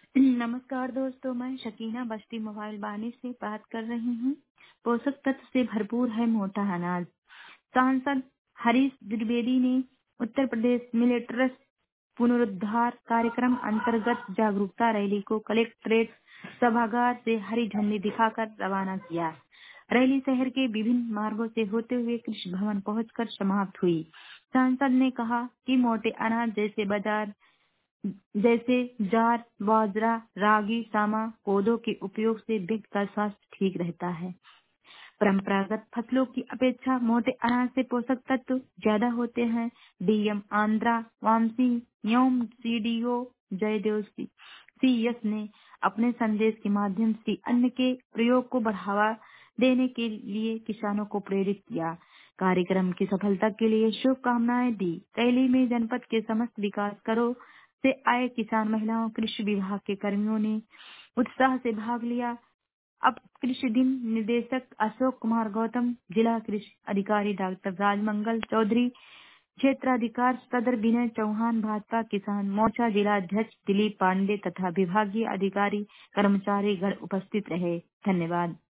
नमस्कार दोस्तों, मैं शकीना बस्ती मोबाइल बानी से बात कर रही हूँ। पोषक तत्व से भरपूर है मोटा अनाज। सांसद हरीश द्विवेदी ने उत्तर प्रदेश मिलेट्स पुनरुद्धार कार्यक्रम अंतर्गत जागरूकता रैली को कलेक्ट्रेट सभागार से हरी झंडी दिखाकर रवाना किया। रैली शहर के विभिन्न मार्गों से होते हुए कृषि भवन पहुंचकर समाप्त हुई। सांसद ने कहा कि मोटे अनाज जैसे ज्वार, बाजरा, रागी, सामा, कोदो के उपयोग से व्यक्ति का स्वास्थ्य ठीक रहता है। परंपरागत फसलों की अपेक्षा मोटे अनाज से पोषक तत्व ज्यादा होते हैं। डीएम आंध्रा वामसी योम सीडीओ जयदेव सीएस ने अपने संदेश के माध्यम से अन्न के प्रयोग को बढ़ावा देने के लिए किसानों को प्रेरित किया। कार्यक्रम की सफलता के लिए शुभकामनाएं दी। रैली में जनपद के समस्त विकास करो से आए किसान, महिलाओं, कृषि विभाग के कर्मियों ने उत्साह से भाग लिया। अब कृषि दिन निदेशक अशोक कुमार गौतम, जिला कृषि अधिकारी डॉक्टर राजमंगल चौधरी, क्षेत्राधिकार सदर विनय चौहान, भाजपा किसान मोर्चा जिला अध्यक्ष दिलीप पांडे तथा विभागीय अधिकारी कर्मचारी गण उपस्थित रहे। धन्यवाद।